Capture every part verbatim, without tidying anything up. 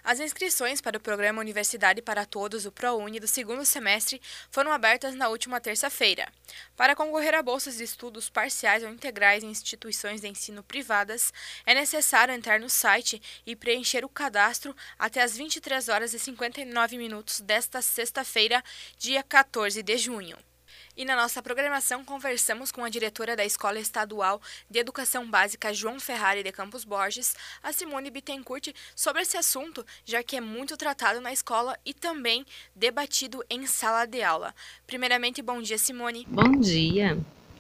As inscrições para o programa Universidade para Todos, o ProUni, do segundo semestre foram abertas na última terça-feira. Para concorrer a bolsas de estudos parciais ou integrais em instituições de ensino privadas, é necessário entrar no site e preencher o cadastro até às vinte e três horas e cinquenta e nove minutos desta sexta-feira, dia quatorze de junho. E na nossa programação conversamos com a diretora da Escola Estadual de Educação Básica João Ferrari de Campos Borges, a Simone Bittencourt, sobre esse assunto, já que é muito tratado na escola e também debatido em sala de aula. Primeiramente, bom dia, Simone. Bom dia.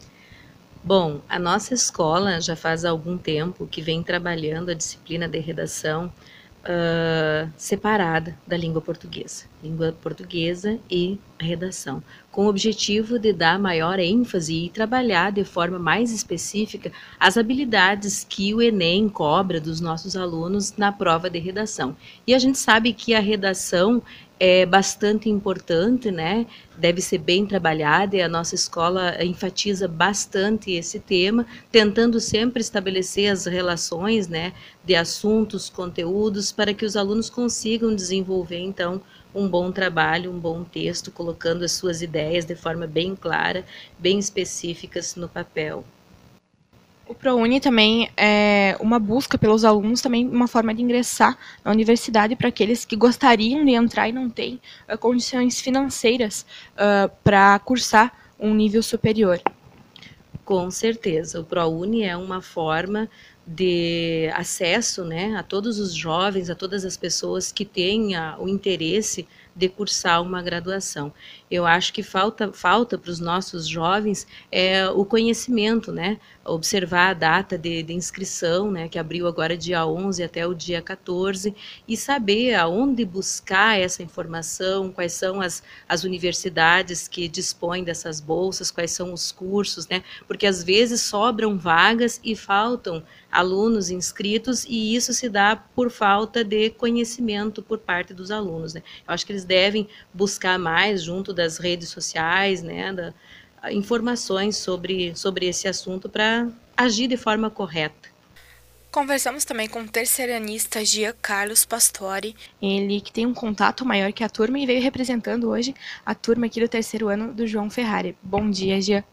Bom, a nossa escola já faz algum tempo que vem trabalhando a disciplina de redação Uh, separada da língua portuguesa, língua portuguesa e redação, com o objetivo de dar maior ênfase e trabalhar de forma mais específica as habilidades que o Enem cobra dos nossos alunos na prova de redação. E a gente sabe que a redação é bastante importante, né? Deve ser bem trabalhada, e a nossa escola enfatiza bastante esse tema, tentando sempre estabelecer as relações, né, de assuntos, conteúdos, para que os alunos consigam desenvolver, então, um bom trabalho, um bom texto, colocando as suas ideias de forma bem clara, bem específicas no papel. O ProUni também é uma busca pelos alunos, também uma forma de ingressar na universidade para aqueles que gostariam de entrar e não têm uh, condições financeiras uh, para cursar um nível superior. Com certeza, o ProUni é uma forma de acesso, né, a todos os jovens, a todas as pessoas que tenham o interesse de cursar uma graduação. Eu acho que falta falta para os nossos jovens é o conhecimento, né? Observar a data de, de inscrição, né? Que abriu agora dia onze até o dia quatorze, e saber aonde buscar essa informação, quais são as, as universidades que dispõem dessas bolsas, quais são os cursos, né? Porque às vezes sobram vagas e faltam alunos inscritos, e isso se dá por falta de conhecimento por parte dos alunos, né? Eu acho que eles devem buscar mais junto das redes sociais, né, da, informações sobre, sobre esse assunto para agir de forma correta. Conversamos também com o terceiranista Gia Carlos Pastore, ele que tem um contato maior que a turma e veio representando hoje a turma aqui do terceiro ano do João Ferrari. Bom dia, Gia.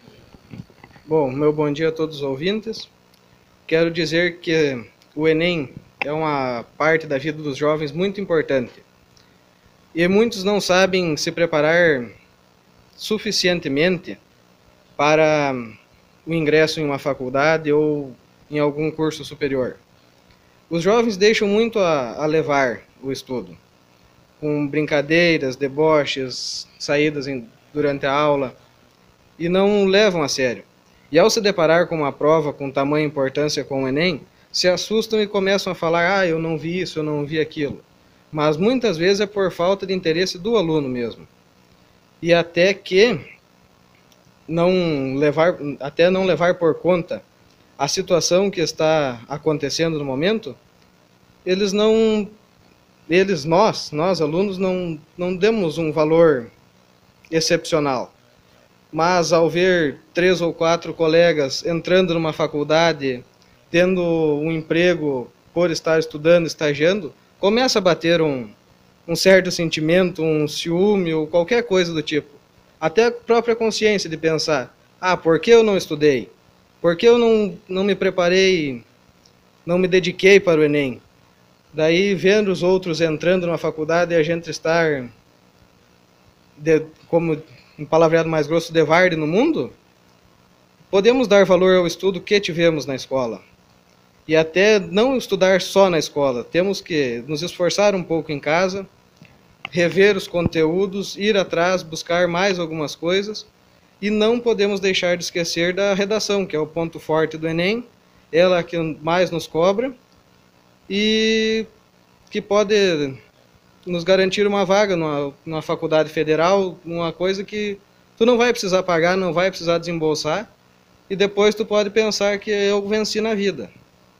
Bom, meu bom dia a todos os ouvintes. Quero dizer que o Enem é uma parte da vida dos jovens muito importante. E muitos não sabem se preparar suficientemente para o ingresso em uma faculdade ou em algum curso superior. Os jovens deixam muito a, a levar o estudo, com brincadeiras, deboches, saídas em, durante a aula, e não levam a sério. E ao se deparar com uma prova com tamanha importância como o Enem, se assustam e começam a falar: ah, eu não vi isso, eu não vi aquilo. Mas muitas vezes é por falta de interesse do aluno mesmo. E até que não levar, até não levar por conta a situação que está acontecendo no momento, eles não, eles, nós, nós alunos, não, não demos um valor excepcional. Mas ao ver três ou quatro colegas entrando numa faculdade, tendo um emprego por estar estudando, estagiando, começa a bater um, um certo sentimento, um ciúme ou qualquer coisa do tipo. Até a própria consciência de pensar: ah, por que eu não estudei? Por que eu não, não me preparei, não me dediquei para o Enem? Daí, vendo os outros entrando numa faculdade e a gente estar, de, como um palavreado mais grosso, de varde no mundo, podemos dar valor ao estudo que tivemos na escola. E até não estudar só na escola, temos que nos esforçar um pouco em casa, rever os conteúdos, ir atrás, buscar mais algumas coisas, e não podemos deixar de esquecer da redação, que é o ponto forte do Enem, ela que mais nos cobra, e que pode nos garantir uma vaga numa, numa faculdade federal, uma coisa que tu não vai precisar pagar, não vai precisar desembolsar, e depois tu pode pensar que eu venci na vida.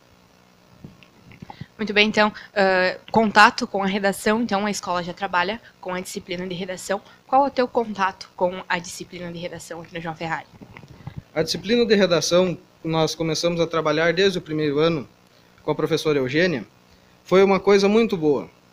Muito bem, então, uh, contato com a redação, então a escola já trabalha com a disciplina de redação. Qual é o teu contato com a disciplina de redação aqui no João Ferrari? A disciplina de redação, nós começamos a trabalhar desde o primeiro ano com a professora Eugênia, foi uma coisa muito boa.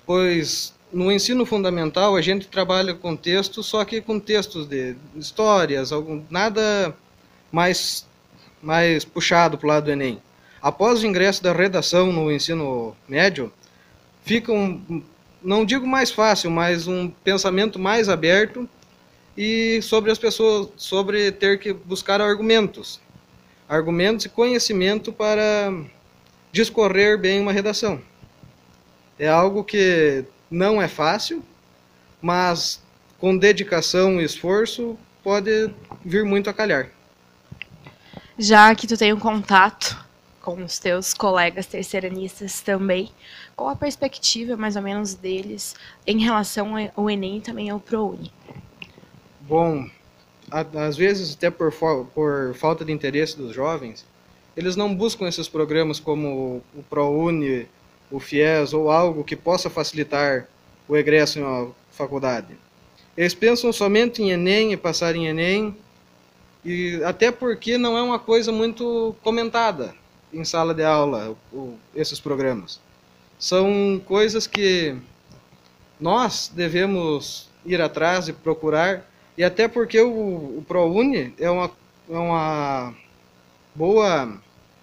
pois no ensino fundamental a gente trabalha com textos, só que com textos de histórias, algum, nada mais, mais puxado para o lado do Enem. Após o ingresso da redação no ensino médio, fica um, não digo mais fácil, mas um pensamento mais aberto e sobre as pessoas, sobre ter que buscar argumentos, argumentos e conhecimento para discorrer bem uma redação. É algo que não é fácil, mas com dedicação e esforço pode vir muito a calhar. Já que tu tem um contato com os teus colegas terceiranistas também, qual a perspectiva mais ou menos deles em relação ao Enem e também ao ProUni? Bom, às vezes até por, por falta de interesse dos jovens, eles não buscam esses programas como o ProUni, o FIES ou algo que possa facilitar o egresso em uma faculdade. Eles pensam somente em Enem e passar em Enem, e até porque não é uma coisa muito comentada em sala de aula, esses programas. São coisas que nós devemos ir atrás e procurar, e até porque o, o ProUni é uma, é uma boa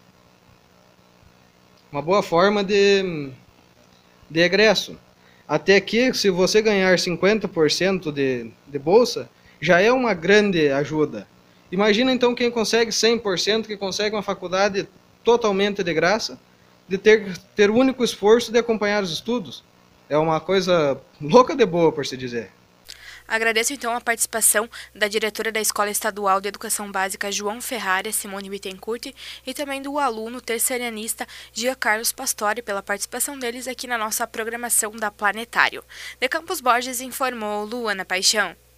uma boa forma de, de egresso. Até que, se você ganhar cinquenta por cento de, de bolsa, já é uma grande ajuda. Imagina então quem consegue cem por cento, que consegue uma faculdade totalmente de graça, de ter, ter o único esforço de acompanhar os estudos. É uma coisa louca de boa, por se dizer. Agradeço então a participação da diretora da Escola Estadual de Educação Básica João Ferrari, Simone Bittencourt, e também do aluno terceiranista Gia Carlos Pastore pela participação deles aqui na nossa programação da Planetário. De Campos Borges informou Luana Paixão.